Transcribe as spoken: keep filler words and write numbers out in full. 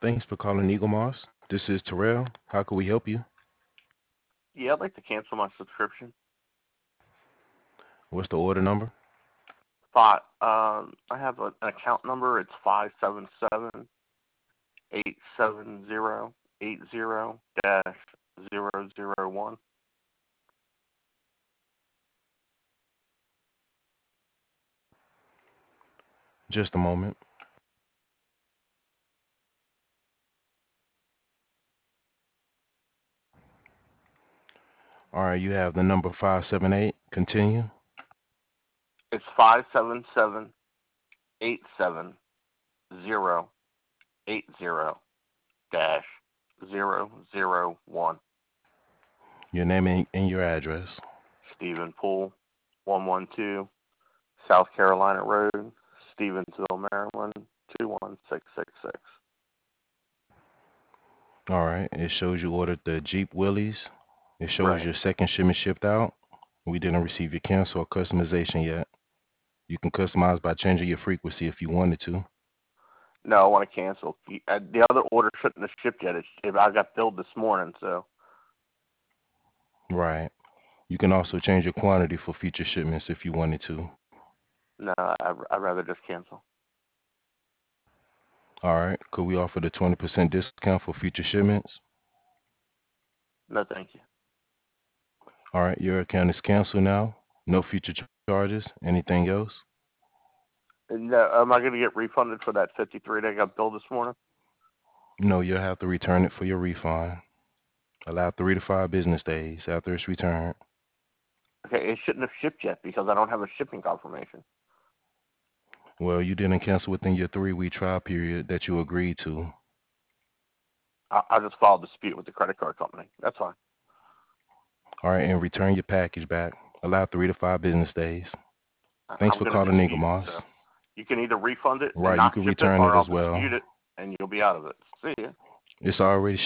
Thanks for calling Eagle Moss. This is Terrell. How can we help you? Yeah, I'd like to cancel my subscription. What's the order number? Five. Um, I have a, an account number. It's five seven seven eight seven zero eight zero dash zero zero one. Just a moment. All right, you have the number five seven eight. Continue. It's five seven seven eight seven zero eight zero dash zero zero one. Your name and, and your address. Stephen Poole, one one two South Carolina Road, Stevensville, Maryland two one six six six. All right, it shows you ordered the Jeep Willys. It shows Right. your second shipment shipped out. We didn't receive your cancel or customization yet. You can customize by changing your frequency if you wanted to. No, I want to cancel. Uh, The other order shouldn't have shipped yet. It's, I got billed this morning, so Right. You can also change your quantity for future shipments if you wanted to. no, I, I'd rather just cancel. All right. Could we offer the twenty percent discount for future shipments? No, thank you. All right. Your account is canceled now. No future charges. Anything else? No, am I going to get refunded for that fifty-three that I got billed this morning? No, you'll have to return it for your refund. Allow three to five business days after it's returned. Okay, it shouldn't have shipped yet because I don't have a shipping confirmation. Well, you didn't cancel within your three-week trial period that you agreed to. I, I just filed a dispute with the credit card company. That's fine. All right, and return your package back. Allow three to five business days. I, Thanks I'm for going to calling Eagle dispute it. Moss. So you can either refund it and Right, you not can ship it, return it or I'll as well. dispute it and you'll be out of it. See ya. It's already